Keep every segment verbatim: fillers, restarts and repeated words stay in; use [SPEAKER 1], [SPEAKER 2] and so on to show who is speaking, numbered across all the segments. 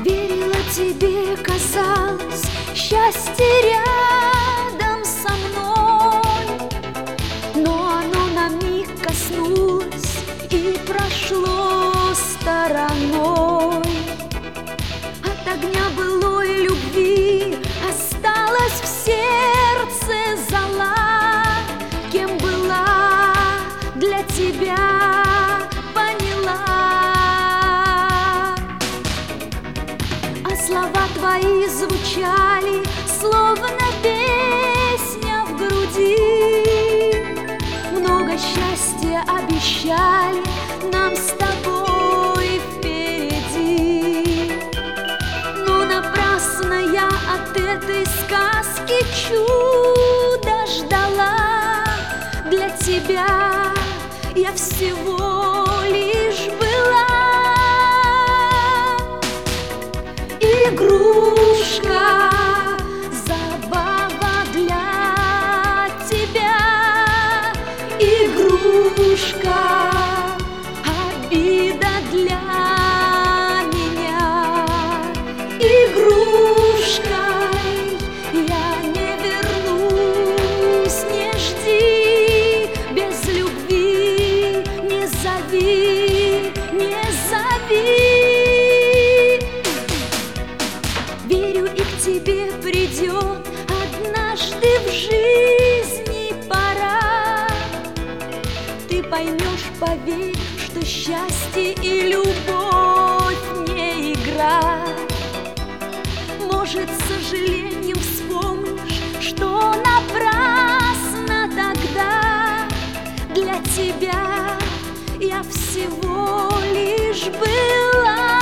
[SPEAKER 1] Верила тебе, казалось, счастье рядом со мной, но оно на миг коснулось и прошло стороной. От огня былой любви осталась в сердце зола. Кем была для тебя, поняла. А слова твои звучали, словно песня в груди. Много счастья обещали нам с тобой впереди. Но напрасно я от этой сказки чудо ждала. Для тебя я всего лишь была игрушка, забава для тебя, игрушка, обида для меня, игрушкой я не вернусь, не жди, без любви не зови, не зови. Верю, и к тебе придет однажды в жизни пора. Ты поймешь, поверь, что счастье и любовь не игра. Может, с сожалением вспомнишь, что напрасно тогда. Для тебя я всего лишь была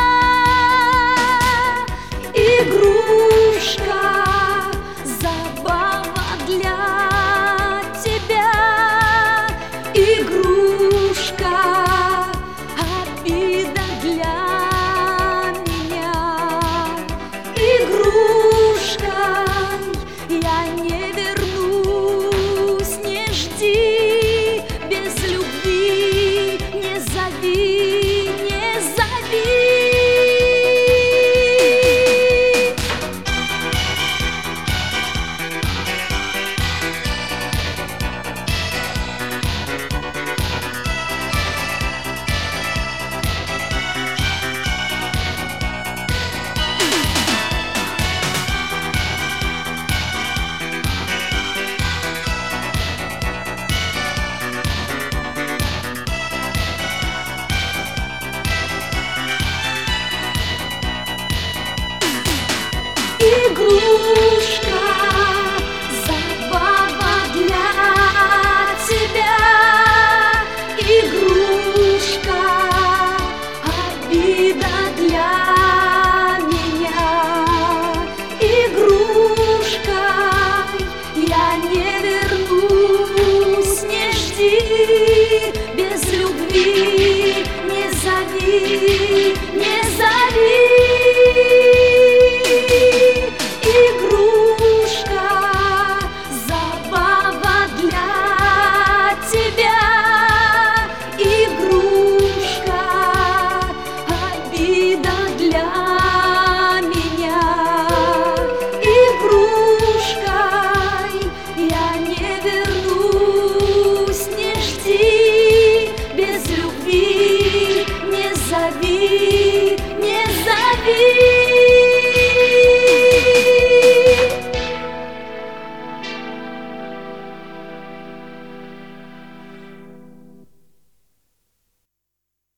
[SPEAKER 1] игрушка, забава для тебя, игрушка, обида для меня, игрушкой я не вернусь, не жди, без любви не зови, не зови. Игрушка, забава для тебя, игрушка, обида для меня, игрушкой я не вернусь, не жди, без любви не зови, не зови.